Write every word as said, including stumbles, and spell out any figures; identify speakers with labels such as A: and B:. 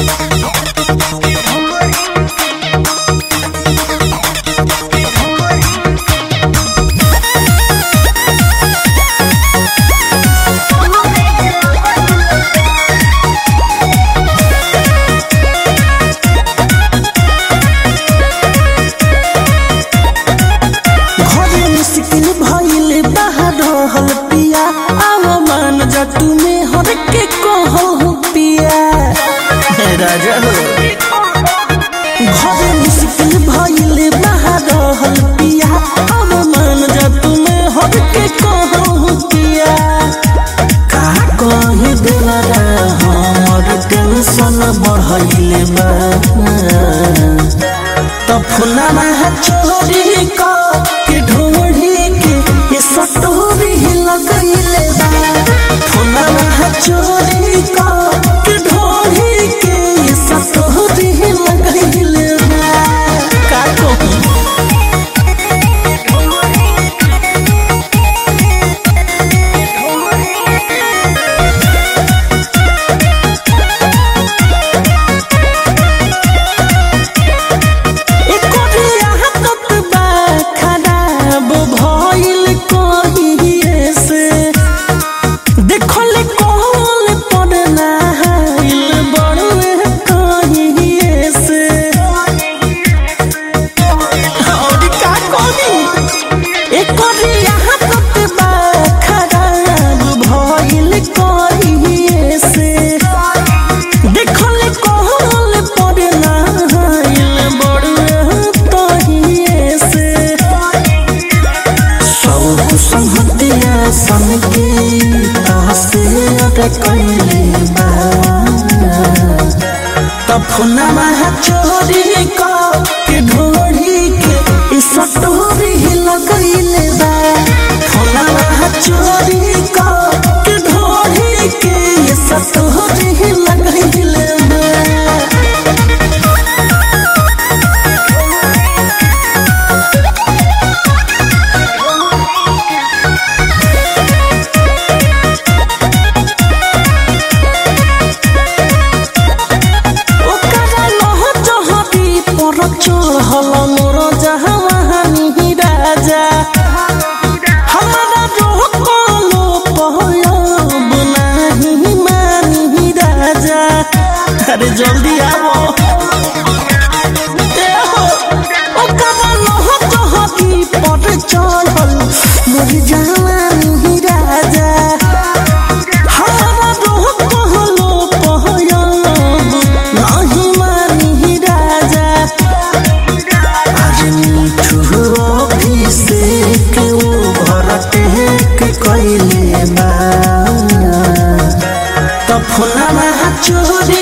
A: तुम्हें हर के कहो पिया राजा हो घरे मुश्किल भइले बाहर रहल पिया अब मान जा तुम्हें हर के कहो पिया का कहे देला हमर टेंशन बढ़इले बा त फुलाना चोरी का के ढोढ़ी के ये सटोरी लगइले बा चोरी का के ढोढ़ी के ये सटोरी लगइले बा का कहूं सन के तासे अटकइले बा त फुलावा चोरी का के ढोढ़ी के सटोरी लगइले बा फुलावा चोरी का के ढोढ़ी के सटोरी लगइले बा चढ़ल मोर जहानी राजा हमारा रोकलो पहलब नहीं मानी राजा अरे जल्दी आओ पर चढ़ल मोर जहानी राजा हमारा रोकलो पहलब नहीं मानी राजा से के वो भरते के कइले बा त फुलावा चोरी